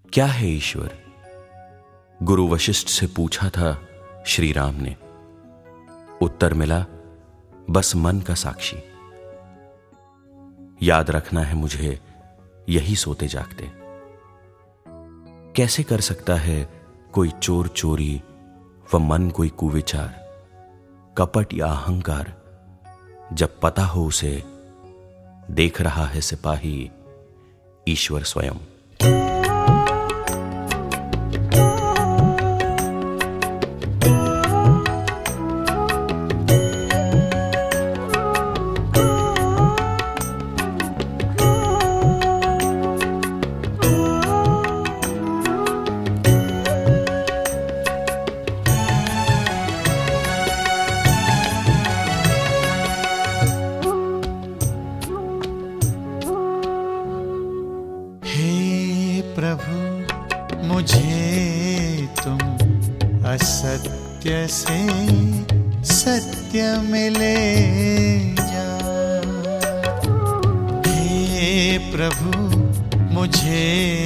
क्या है ईश्वर? गुरु वशिष्ठ से पूछा था श्री राम ने। उत्तर मिला, बस मन का साक्षी। याद रखना है मुझे यही सोते जागते। कैसे कर सकता है कोई चोर चोरी व मन कोई कुविचार, कपट या अहंकार, जब पता हो उसे देख रहा है सिपाही ईश्वर स्वयं। प्रभु मुझे तुम असत्य से सत्य में ले जा। हे प्रभु मुझे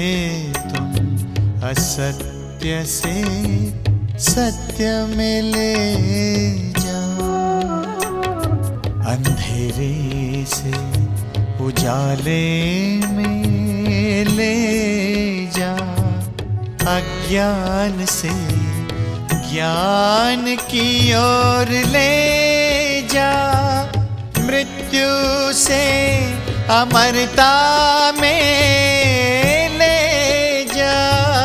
तुम असत्य से सत्य में ले जा। अंधेरे से उजाले में ले जा, अज्ञान से ज्ञान की ओर ले जा। मृत्यु से अमरता में ले जा।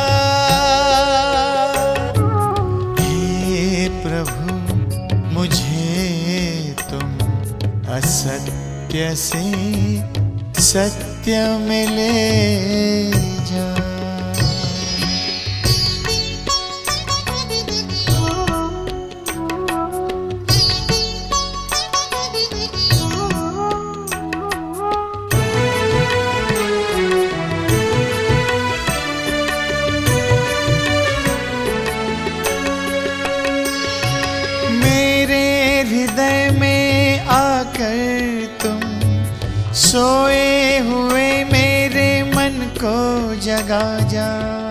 हे प्रभु मुझे तुम असत्य से सत्य में ले जा। मेरे हृदय में आकर तुम सोए हुए मेरे मन को जगा जा।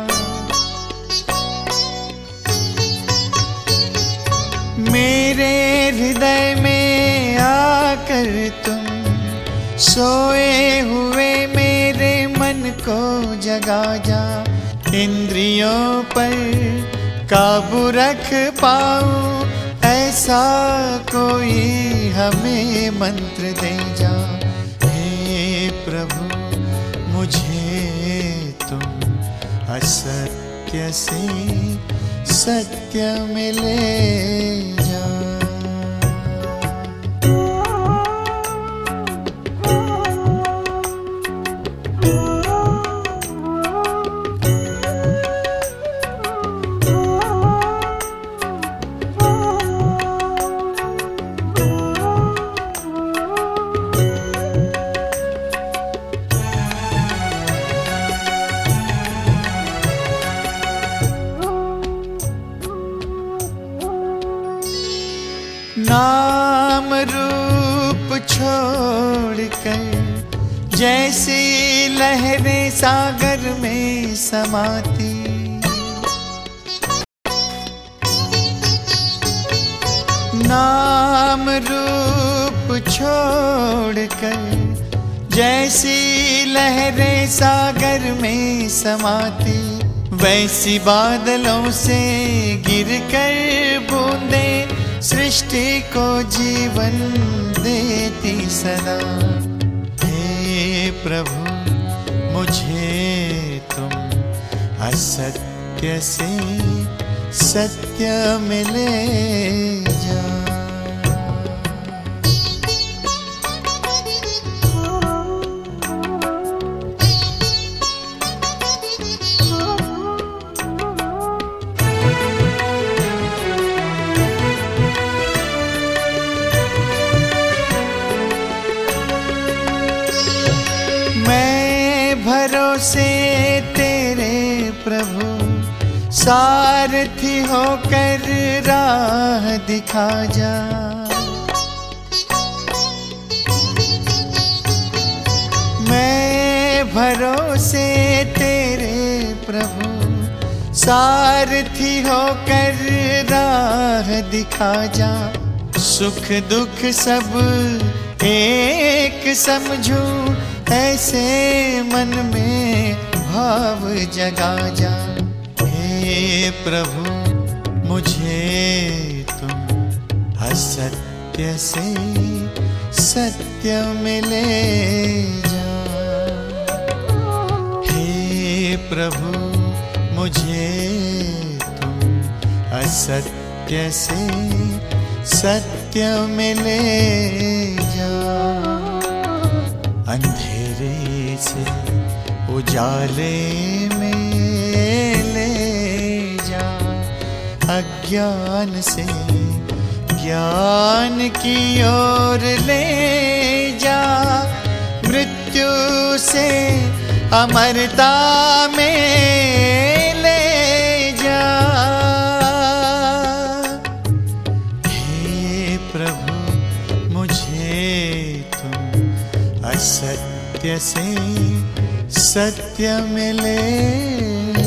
मेरे हृदय में आकर तुम सोए हुए मेरे मन को जगा जा। इंद्रियों पर काबू रख पाऊं ऐसा कोई हमें मंत्र दे जा। प्रभु मुझे तुम असत्य से सत्य में ले जा। नाम रूप छोड़कर जैसी लहरें सागर में समाती, नाम रूप छोड़कर जैसी लहरें सागर में समाती, वैसी बादलों से गिरकर बूंदें सृष्टि को जीवन देती सदा। हे प्रभु मुझे तुम असत्य से सत्य में ले जा। भरोसे तेरे प्रभु सारथी होकर राह दिखा जा। मैं भरोसे तेरे प्रभु सारथी होकर राह दिखा जा। सुख दुख सब एक समझूं, ऐसे मन में भाव जगा जा। हे प्रभु मुझे तुम असत्य से सत्य में ले जा। हे प्रभु मुझे तुम असत्य से सत्य में ले जा। अंधेरे से उजाले में ले जा, अज्ञान से ज्ञान की ओर ले जा। मृत्यु से अमरता में ले जा। हे प्रभु मुझे तुम असत्य से सत्य में ले